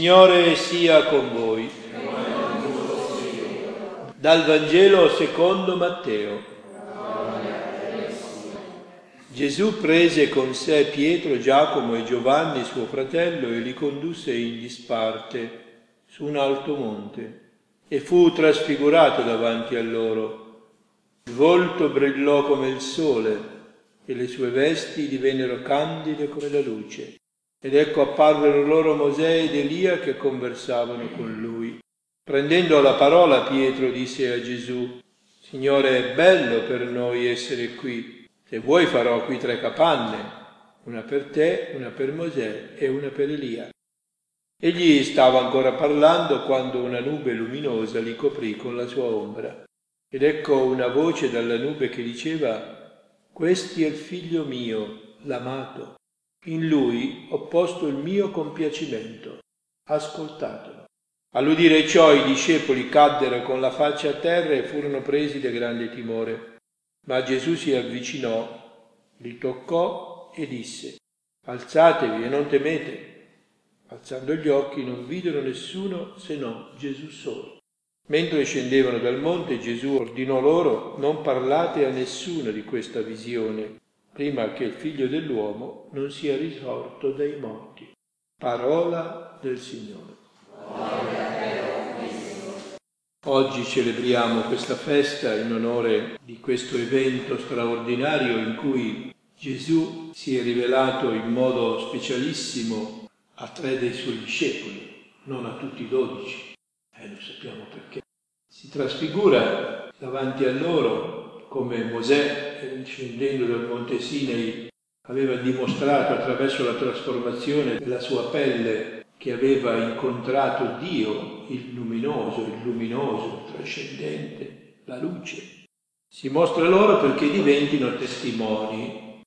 Signore sia con voi. Dal Vangelo secondo Matteo. Gesù prese con sé Pietro, Giacomo e Giovanni, suo fratello, e li condusse in disparte su un alto monte e fu trasfigurato davanti a loro. Il volto brillò come il sole e le sue vesti divennero candide come la luce. Ed ecco apparvero loro Mosè ed Elia che conversavano con lui. Prendendo la parola, Pietro disse a Gesù: Signore, è bello per noi essere qui. Se vuoi farò qui 3 capanne, una per te, una per Mosè e una per Elia. Egli stava ancora parlando quando una nube luminosa li coprì con la sua ombra. Ed ecco una voce dalla nube che diceva: Questi è il figlio mio, l'amato. In lui ho posto il mio compiacimento. Ascoltatelo. All'udire ciò i discepoli caddero con la faccia a terra e furono presi da grande timore. Ma Gesù si avvicinò, li toccò e disse: Alzatevi e non temete. Alzando gli occhi non videro nessuno se non Gesù solo. Mentre scendevano dal monte, Gesù ordinò loro: Non parlate a nessuno di questa visione, prima che il Figlio dell'uomo non sia risorto dai morti. Parola del Signore. Oggi celebriamo questa festa in onore di questo evento straordinario in cui Gesù si è rivelato in modo specialissimo a 3 dei suoi discepoli, non a tutti i 12. Lo sappiamo perché. Si trasfigura davanti a loro come Mosè, scendendo dal Monte Sinai, aveva dimostrato attraverso la trasformazione della sua pelle che aveva incontrato Dio, il luminoso, il trascendente, la luce. Si mostra loro perché diventino testimoni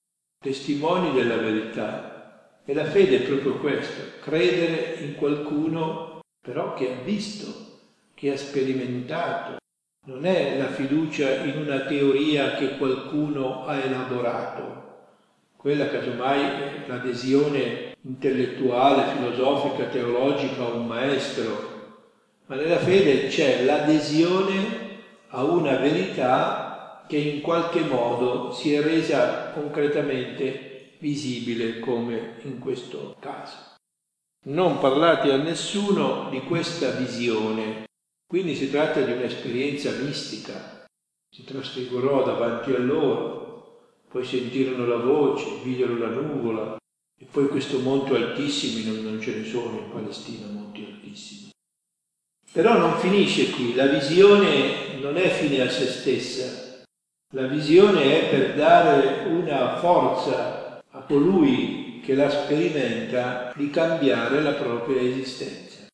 della verità. E la fede è proprio questo, credere in qualcuno però che ha visto, che ha sperimentato. Non è la fiducia in una teoria che qualcuno ha elaborato. Quella casomai è l'adesione intellettuale, filosofica, teologica a un maestro, ma nella fede c'è l'adesione a una verità che in qualche modo si è resa concretamente visibile, come in questo caso. Non parlate a nessuno di questa visione, quindi si tratta di un'esperienza mistica. Si trasfigurò davanti a loro, poi sentirono la voce, videro la nuvola, e poi questo monte altissimo, non ce ne sono in Palestina monti altissimi. Però non finisce qui, la visione non è fine a se stessa, la visione è per dare una forza a colui che la sperimenta di cambiare la propria esistenza.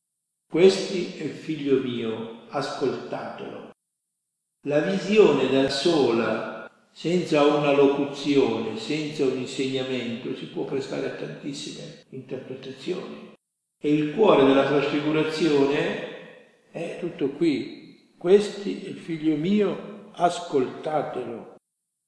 Questi è il figlio mio, ascoltatelo. La visione da sola, senza una locuzione, senza un insegnamento, si può prestare a tantissime interpretazioni. E il cuore della trasfigurazione è tutto qui. Questi è il figlio mio, ascoltatelo.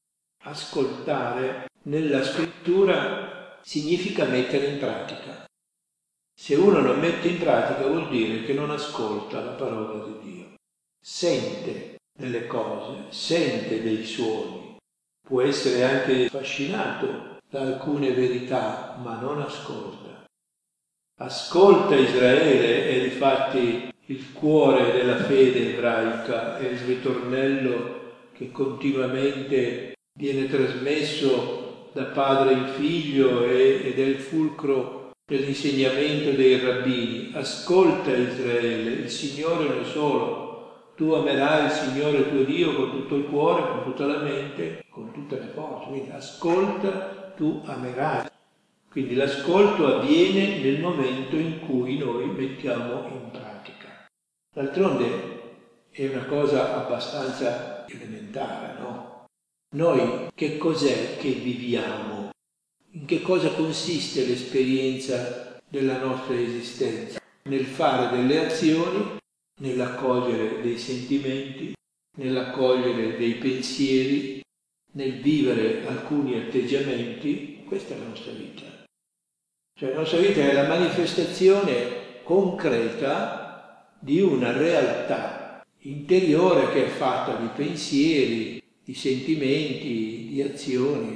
Ascoltare nella scrittura significa mettere in pratica. Se uno non mette in pratica vuol dire che non ascolta la parola di Dio. Sente delle cose, sente dei suoni. Può essere anche affascinato da alcune verità, ma non ascolta. Ascolta Israele è difatti il cuore della fede ebraica, è il ritornello che continuamente viene trasmesso da padre in figlio ed è il fulcro dell'insegnamento dei rabbini. Ascolta Israele, il Signore è uno solo. Tu amerai il Signore tuo Dio con tutto il cuore, con tutta la mente, con tutte le forze. Quindi ascolta, tu amerai. Quindi l'ascolto avviene nel momento in cui noi mettiamo in pratica. D'altronde è una cosa abbastanza elementare, no? Noi che cos'è che viviamo? In che cosa consiste l'esperienza della nostra esistenza? Nel fare delle azioni, nell'accogliere dei sentimenti, nell'accogliere dei pensieri, nel vivere alcuni atteggiamenti. Questa è la nostra vita. Cioè la nostra vita è la manifestazione concreta di una realtà interiore che è fatta di pensieri, di sentimenti, di azioni.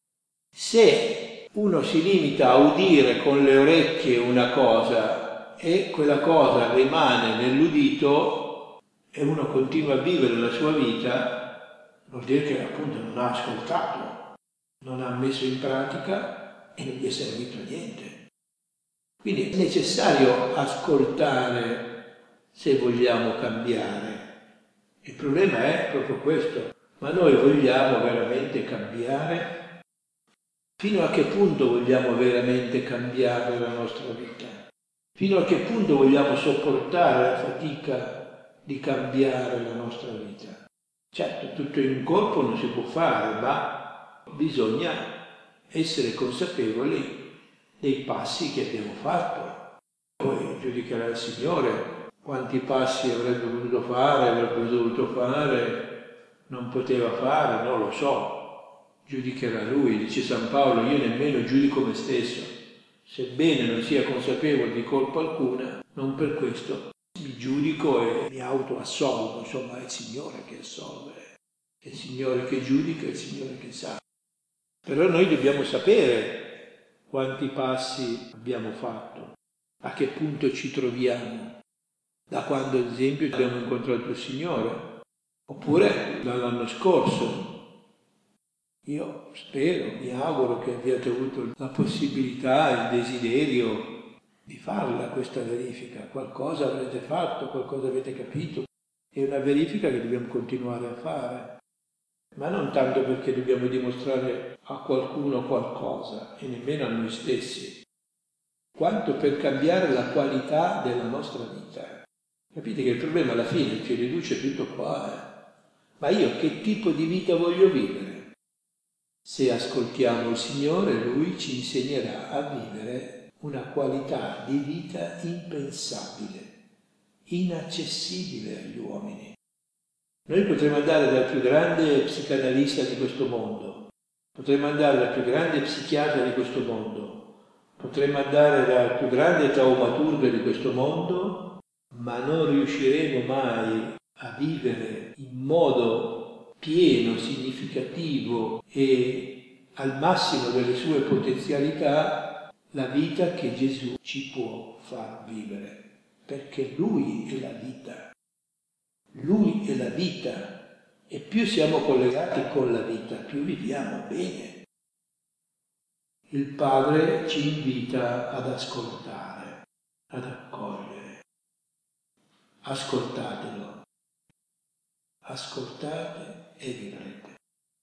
Se uno si limita a udire con le orecchie una cosa e quella cosa rimane nell'udito e uno continua a vivere la sua vita, vuol dire che appunto non ha ascoltato, non ha messo in pratica e non gli è servito a niente. Quindi è necessario ascoltare se vogliamo cambiare. Il problema è proprio questo, ma noi vogliamo veramente cambiare? Fino a che punto vogliamo veramente cambiare la nostra vita? Fino a che punto vogliamo sopportare la fatica di cambiare la nostra vita? Certo, tutto in un colpo non si può fare, ma bisogna essere consapevoli dei passi che abbiamo fatto. Poi giudicherà il Signore quanti passi avrebbe voluto fare, avrebbe dovuto fare, non poteva fare, non lo so. Giudicherà Lui, dice San Paolo, io nemmeno giudico me stesso, sebbene non sia consapevole di colpa alcuna, non per questo mi giudico e mi autoassolvo, insomma è il Signore che assolve, è il Signore che giudica, è il Signore che sa. Però noi dobbiamo sapere quanti passi abbiamo fatto, a che punto ci troviamo, da quando ad esempio abbiamo incontrato il Signore, oppure dall'anno scorso. Io spero, mi auguro che abbiate avuto la possibilità, il desiderio di farla questa verifica. Qualcosa avrete fatto, qualcosa avete capito. È una verifica che dobbiamo continuare a fare, ma non tanto perché dobbiamo dimostrare a qualcuno qualcosa e nemmeno a noi stessi, quanto per cambiare la qualità della nostra vita. Capite che il problema alla fine ci riduce tutto qua. Ma io che tipo di vita voglio vivere? Se ascoltiamo il Signore, Lui ci insegnerà a vivere una qualità di vita impensabile, inaccessibile agli uomini. Noi potremmo andare dal più grande psicanalista di questo mondo, potremmo andare dal più grande psichiatra di questo mondo, potremmo andare dal più grande taumaturgo di questo mondo, ma non riusciremo mai a vivere in modo pieno, significativo e al massimo delle sue potenzialità la vita che Gesù ci può far vivere, perché Lui è la vita. Lui è la vita e più siamo collegati con la vita, più viviamo bene. Il Padre ci invita ad ascoltare, ad accogliere. Ascoltatelo. Ascoltate e vivrete.